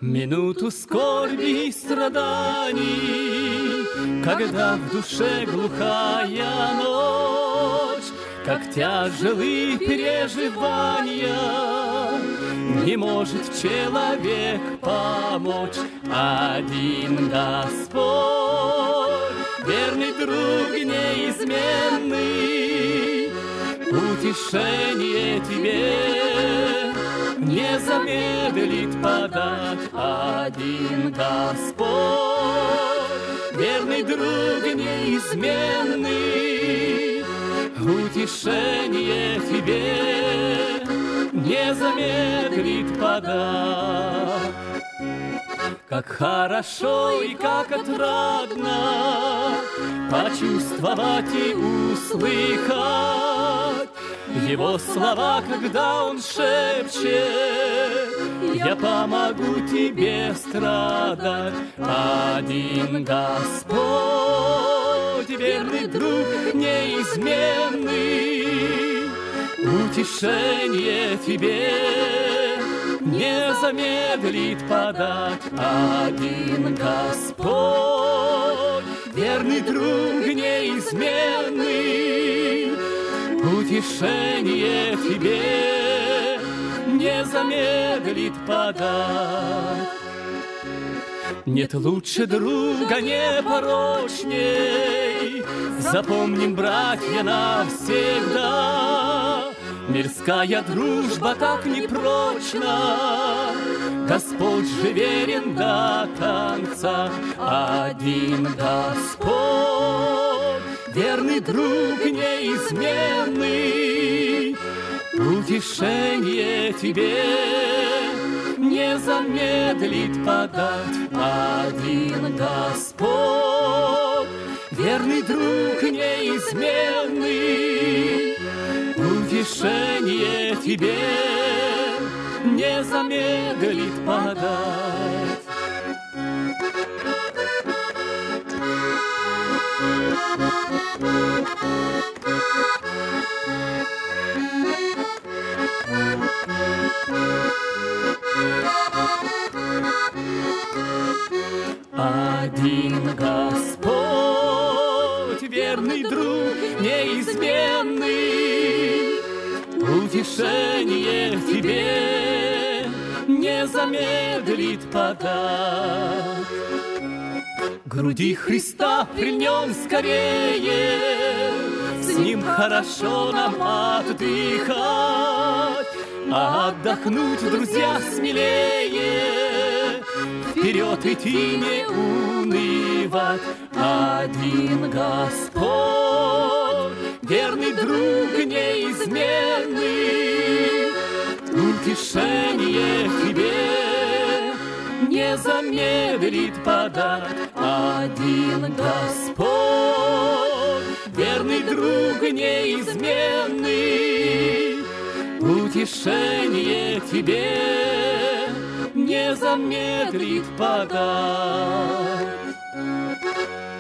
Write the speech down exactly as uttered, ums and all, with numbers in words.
Минуту скорби и страданий, когда в душе глухая ночь, как тяжелые переживания, не может человек помочь. Один Господь, верный друг неизменный, утешение тебе не замедлит подать. Один Господь, верный друг неизменный, утешение тебе не замедлит подать. Как хорошо и как отрадно почувствовать и услыхать Его слова, когда Он шепчет: я помогу тебе страдать. Один Господь, верный друг неизменный, утешение тебе не замедлит подать. Один Господь, верный друг неизменный, утешение тебе не замедлит подать. Нет лучше друга непорочней, запомним, братья, навсегда. Мирская дружба так непрочна, Господь же верен до конца. Один Господь, верный друг неизменный, утешение тебе не замедлит подать. Один Господь, верный друг неизменный, утешение тебе не замедлит подать. Один Господь, верный друг неизменный, утешение тебе не замедлит подать. Груди Христа прильнем скорее, с Ним хорошо нам отдыхать, а отдохнуть, друзья, смелее, вперед идти, не унывать. Один Господь, верный друг неизменный, утешение тебе не замедлит подать. Один Господь, верный друг неизменный, утешение тебе не замедлит подать.